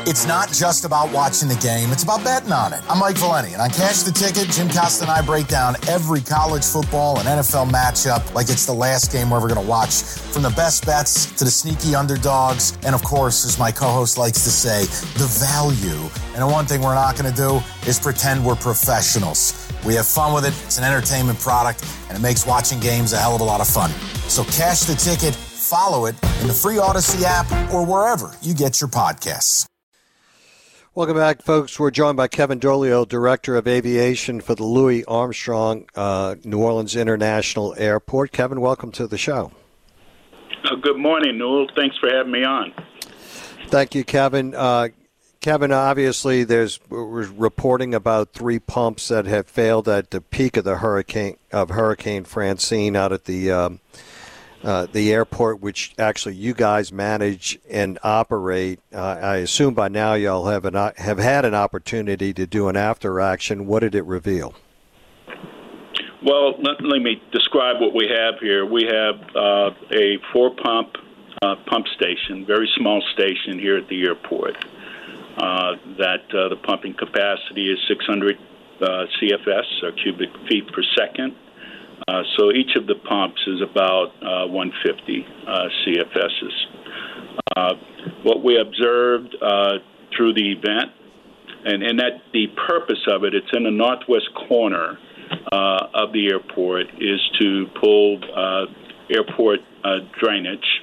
It's not just about watching the game, it's about betting on it. I'm Mike Valeni, and on Cash the Ticket, Jim Costa and I break down every college football and NFL matchup like it's the last game we're ever going to watch, from the best bets to the sneaky underdogs, and of course, as my co-host likes to say, the value. And the one thing we're not going to do is pretend we're professionals. We have fun with it, it's an entertainment product, and it makes watching games a hell of a lot of fun. So Cash the Ticket, follow it in the free Odyssey app or wherever you get your podcasts. Welcome back, folks. We're joined by Kevin Dolio, Director of Aviation for the Louis Armstrong New Orleans International Airport. Kevin, welcome to the show. Good morning, Newell. Thanks for having me on. Thank you, Kevin. Kevin, obviously, we're reporting about 3 pumps that have failed at the peak of the Hurricane Francine out at the airport, which actually you guys manage and operate. I assume by now y'all have had an opportunity to do an after action. What did it reveal? Well, let me describe what we have here. We have a 4-pump pump station, very small station here at the airport. The pumping capacity is 600 CFS, or cubic feet per second. So each of the pumps is about 150 CFSs. What we observed through the event, and that the purpose of it, it's in the northwest corner of the airport, is to pull airport drainage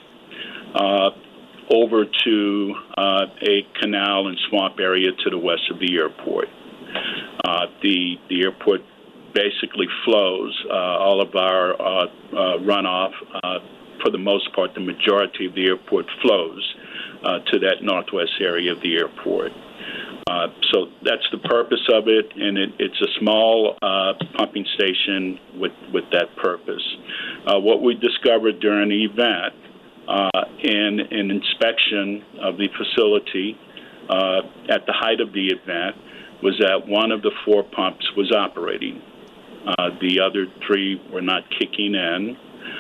over to a canal and swamp area to the west of the airport. The airport basically flows all of our runoff. For the most part, the majority of the airport flows to that northwest area of the airport. So that's the purpose of it, and it's a small pumping station with that purpose. What we discovered during the event in an inspection of the facility at the height of the event was that one of the 4 pumps was operating. The other 3 were not kicking in.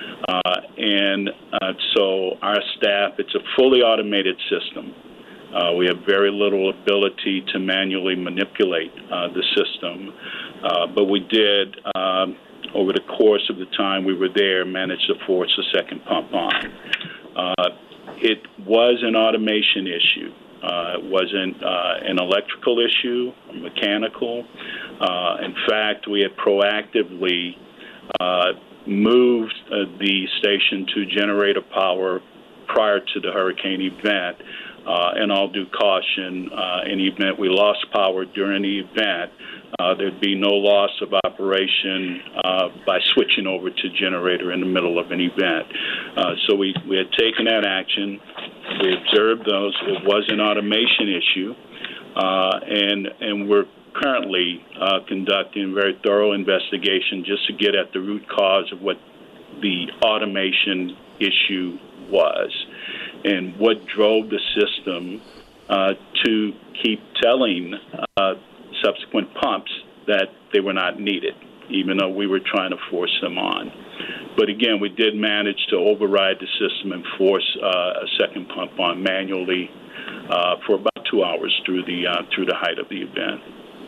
So our staff, it's a fully automated system. We have very little ability to manually manipulate the system. But we did, over the course of the time we were there, manage to force a second pump on. It was an automation issue. It wasn't an electrical issue, or mechanical. In fact, we had proactively moved the station to generator power prior to the hurricane event. In all due caution, in the event we lost power during the event, there'd be no loss of operation by switching over to generator in the middle of an event. So we had taken that action. We observed those. It was an automation issue, and we're currently conducting a very thorough investigation just to get at the root cause of what the automation issue was and what drove the system to keep telling subsequent pumps that they were not needed, even though we were trying to force them on. But again, we did manage to override the system and force a second pump on manually for about 2 hours through the height of the event.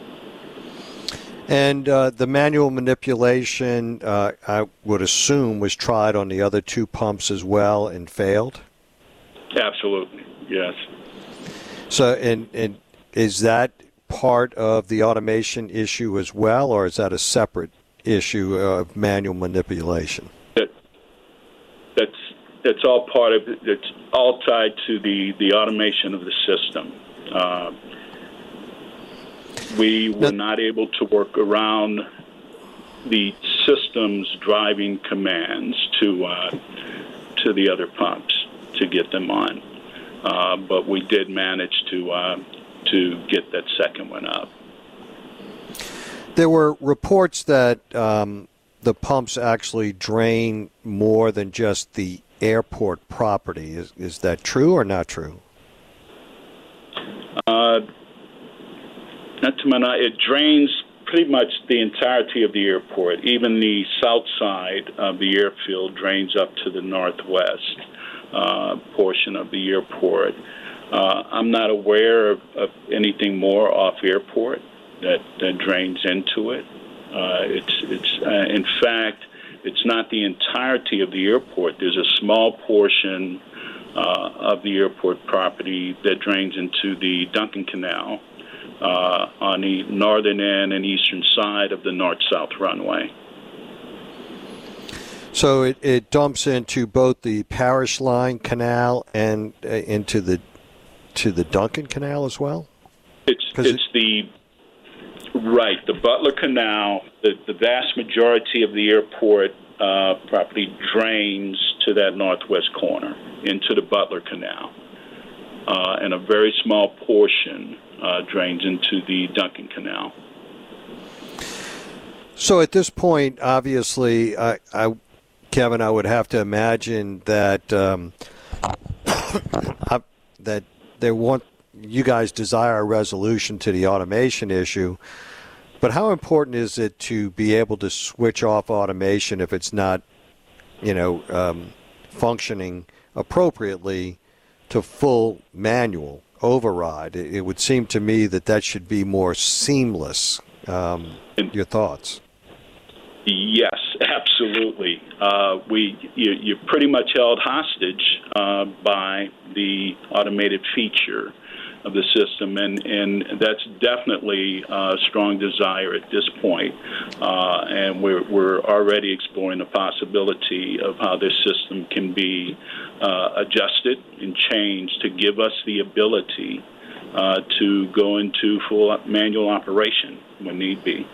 And the manual manipulation, I would assume, was tried on the other 2 pumps as well and failed? Absolutely, yes. So, and is that part of the automation issue as well, or is that a separate issue of manual manipulation? That's all part of it. It's all tied to the automation of the system. We were not able to work around the system's driving commands to the other pumps to get them on, but we did manage to get that second one up. There were reports that the pumps actually drain more than just the airport property. Is that true or not true? Not to my knowledge. It drains pretty much the entirety of the airport. Even the south side of the airfield drains up to the northwest portion of the airport. I'm not aware of anything more off airport that drains into it. In fact, it's not the entirety of the airport. There's a small portion of the airport property that drains into the Duncan Canal on the northern end and eastern side of the north-south runway. So it dumps into both the Parish Line Canal and into the Duncan Canal as well? It's the Butler Canal. The vast majority of the airport property drains to that northwest corner into the Butler Canal, and a very small portion drains into the Duncan Canal. So at this point, obviously, Kevin, I would have to imagine that that you guys desire a resolution to the automation issue. But how important is it to be able to switch off automation if it's not, functioning appropriately to full manual override? It would seem to me that should be more seamless. Your thoughts? Yes, absolutely. You're pretty much held hostage by the automated feature of the system, and that's definitely a strong desire at this point. And we're already exploring the possibility of how this system can be adjusted and changed to give us the ability to go into full manual operation when need be.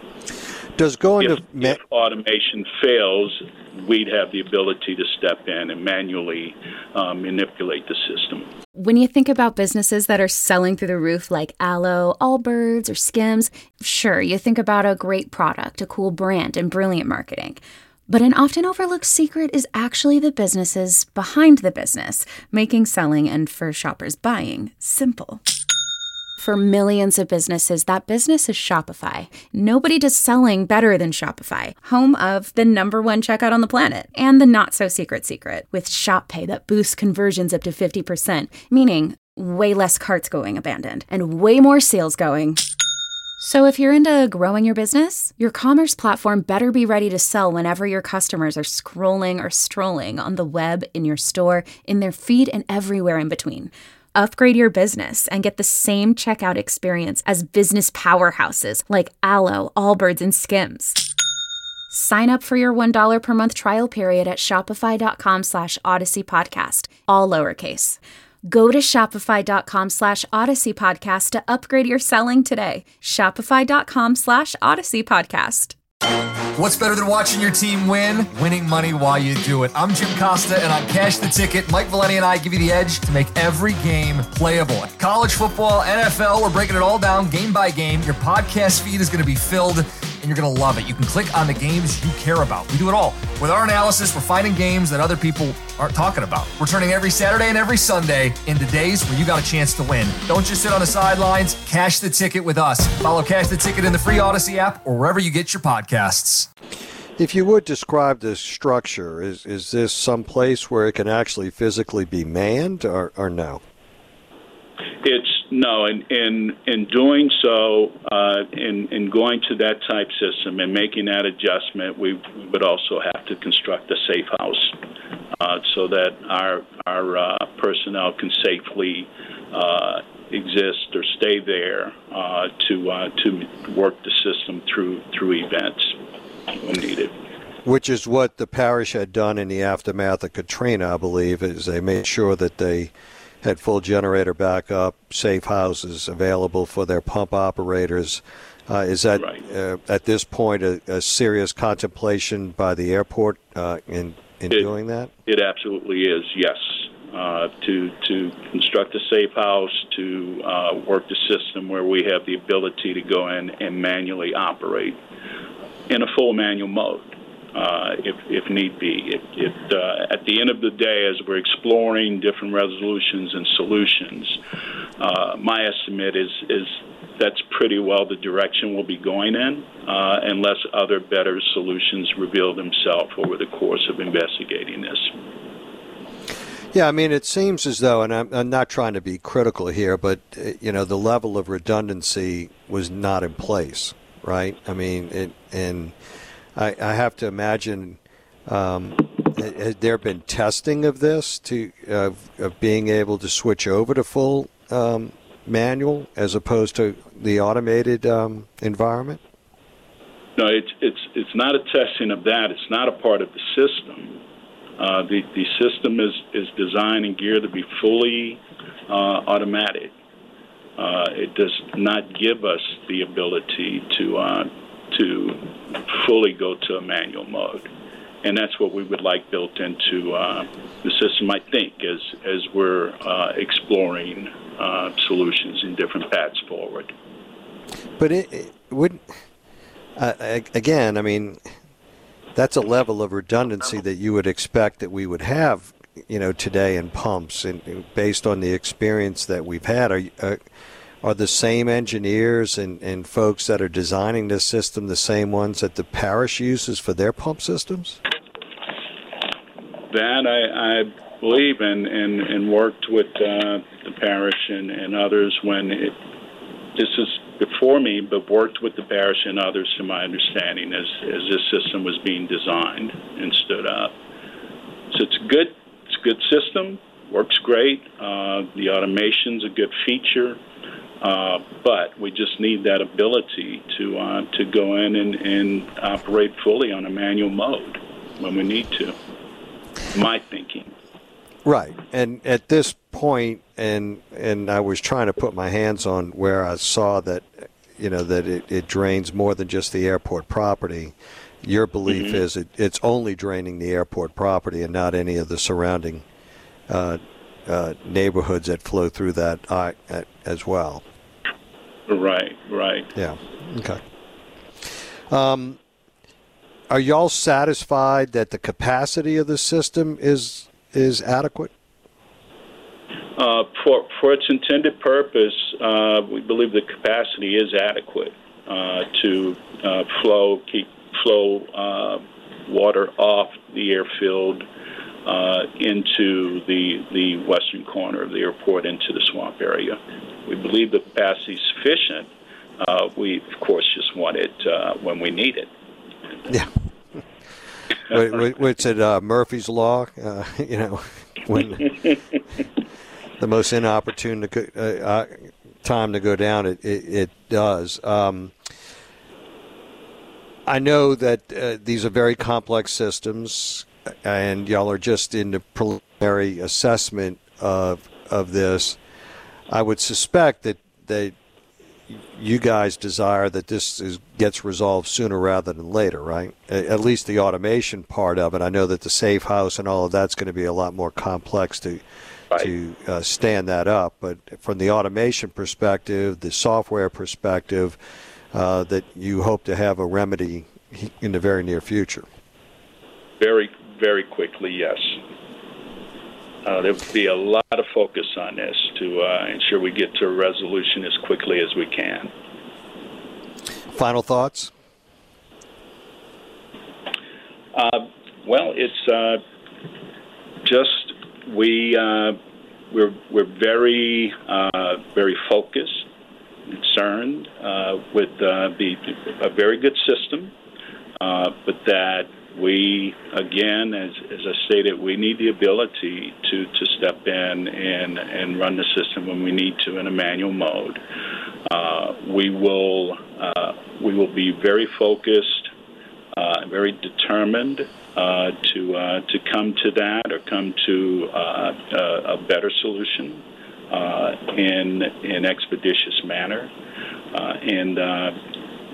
If automation fails, we'd have the ability to step in and manually manipulate the system. When you think about businesses that are selling through the roof like Aloe, Allbirds, or Skims, sure, you think about a great product, a cool brand, and brilliant marketing. But an often overlooked secret is actually the businesses behind the business, making selling and for shoppers buying simple. For millions of businesses, that business is Shopify. Nobody does selling better than Shopify, home of the #1 checkout on the planet, and the not-so-secret secret, with Shop Pay that boosts conversions up to 50%, meaning way less carts going abandoned, and way more sales going. So if you're into growing your business, your commerce platform better be ready to sell whenever your customers are scrolling or strolling on the web, in your store, in their feed, and everywhere in between. Upgrade your business and get the same checkout experience as business powerhouses like Aloe, Allbirds, and Skims. Sign up for your $1 per month trial period at shopify.com/Odyssey Podcast, all lowercase. Go to shopify.com/Odyssey Podcast to upgrade your selling today. Shopify.com/Odyssey Podcast. What's better than watching your team win? Winning money while you do it. I'm Jim Costa, and on Cash the Ticket, Mike Valeni and I give you the edge to make every game playable. College football, NFL, we're breaking it all down game by game. Your podcast feed is going to be filled, and you're going to love it. You can click on the games you care about. We do it all. With our analysis, we're finding games that other people aren't talking about. We're turning every Saturday and every Sunday into days where you got a chance to win. Don't just sit on the sidelines. Cash the Ticket with us. Follow Cash the Ticket in the free Odyssey app or wherever you get your podcasts. If you would describe the structure, is this some place where it can actually physically be manned or no? No, in doing so, in going to that type system and making that adjustment, we would also have to construct a safe house so that our personnel can safely exist or stay there to work the system through events when needed. Which is what the parish had done in the aftermath of Katrina, I believe, is they made sure that they had full generator backup, safe houses available for their pump operators. Is that right? At this point a serious contemplation by the airport in doing that? It absolutely is, yes. To construct a safe house, to work the system where we have the ability to go in and manually operate in a full manual mode. If need be. At the end of the day, as we're exploring different resolutions and solutions, my estimate is that's pretty well the direction we'll be going in, unless other better solutions reveal themselves over the course of investigating this. Yeah, I mean, it seems as though, and I'm not trying to be critical here, but, the level of redundancy was not in place, right? I mean, I have to imagine, has there been testing of this of being able to switch over to full manual as opposed to the automated environment? No, it's not a testing of that. It's not a part of the system. The system is designed and geared to be fully automatic. It does not give us the ability to fully go to a manual mode, and that's what we would like built into the system. I think as we're exploring solutions in different paths forward. But it would. Again, I mean, that's a level of redundancy that you would expect that we would have, today in pumps, and based on the experience that we've had. Are the same engineers and folks that are designing this system the same ones that the parish uses for their pump systems? That I believe and worked with the parish and others when this is before me, but worked with the parish and others, to my understanding, as this system was being designed and stood up. So it's a good system, works great. The automation's a good feature, but we just need that ability to go in and operate fully on a manual mode when we need to. My thinking. Right, and at this point, and I was trying to put my hands on where I saw that, that it drains more than just the airport property. Your belief is it's only draining the airport property and not any of the surrounding neighborhoods that flow through that as well. Right. Yeah. Okay. Are y'all satisfied that the capacity of the system is adequate? For its intended purpose, we believe the capacity is adequate to keep flow water off the airfield into the western corner of the airport into the swamp area. We believe the capacity is sufficient. We, of course, just want it when we need it. Yeah. What's it, Murphy's Law? When the most inopportune time to go down, it does. I know that these are very complex systems, and y'all are just in the preliminary assessment of this. I would suspect that you guys desire that this gets resolved sooner rather than later, right? At least the automation part of it. I know that the safe house and all of that's going to be a lot more complex to stand that up. But from the automation perspective, the software perspective, that you hope to have a remedy in the very near future. Very, very quickly, yes. There will be a lot of focus on this to ensure we get to a resolution as quickly as we can. Final thoughts? Well, it's just we're very very focused, concerned with a very good system, but that we, again, as I stated, we need the ability to step in and run the system when we need to in a manual mode. We will be very focused, very determined to come to that or come to a better solution in an expeditious manner, and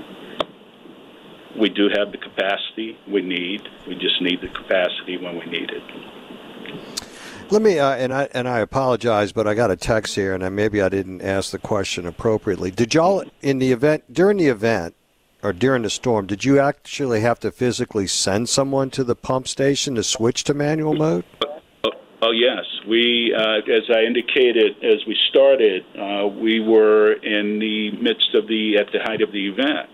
we do have the capacity we need. We just need the capacity when we need it. Let me, and I apologize, but I got a text here, and maybe I didn't ask the question appropriately. Did y'all, during the storm, did you actually have to physically send someone to the pump station to switch to manual mode? Oh yes. We, as I indicated, as we started, we were in the midst of at the height of the event.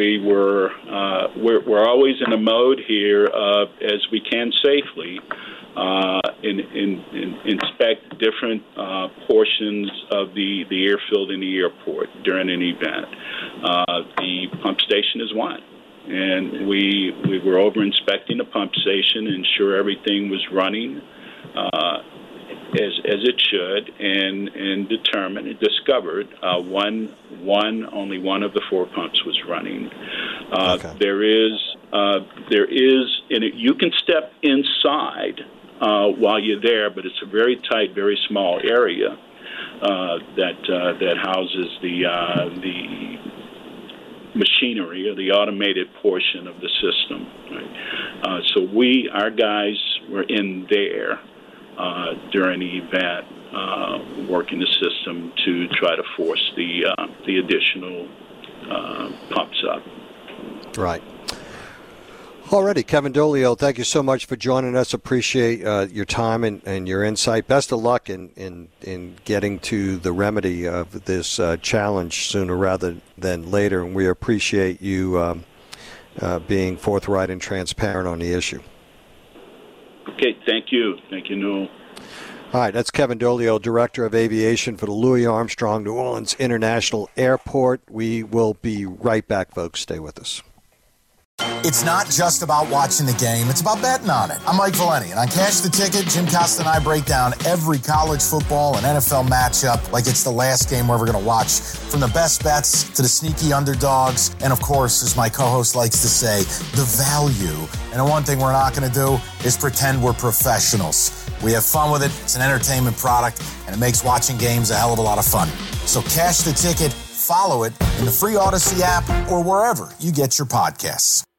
We're always in a mode here as we can safely inspect different portions of the airfield in the airport during an event. The pump station is one. And we were over inspecting the pump station, ensure everything was running as it should, and discovered only one of the 4 pumps was running. Okay. There is, and you can step inside while you're there, but it's a very tight, very small area that houses the machinery or the automated portion of the system. Right? So our guys were in there during the event, working the system to try to force the additional pumps up. Right. Alrighty, Kevin Dolio, thank you so much for joining us. Appreciate your time and your insight. Best of luck in getting to the remedy of this challenge sooner rather than later. And we appreciate you being forthright and transparent on the issue. Okay, thank you. Thank you, Newell. All right, that's Kevin Dolio, Director of Aviation for the Louis Armstrong New Orleans International Airport. We will be right back, folks. Stay with us. It's not just about watching the game, it's about betting on it. I'm Mike Valeni, and on Cash the Ticket, Jim Costa and I break down every college football and NFL matchup like it's the last game we're ever going to watch. From the best bets to the sneaky underdogs, and of course, as my co-host likes to say, the value. And the one thing we're not going to do is pretend we're professionals. We have fun with it, it's an entertainment product, and it makes watching games a hell of a lot of fun. So Cash the Ticket, follow it in the free Odyssey app or wherever you get your podcasts.